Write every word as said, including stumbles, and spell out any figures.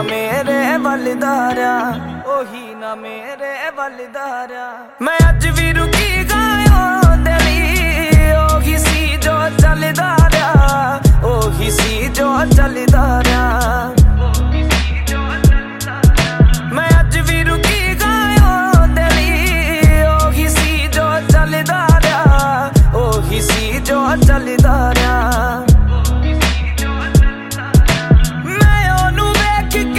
मेरे वल धारा ओही ना मेरे वल धारा मैं अज भी रुकी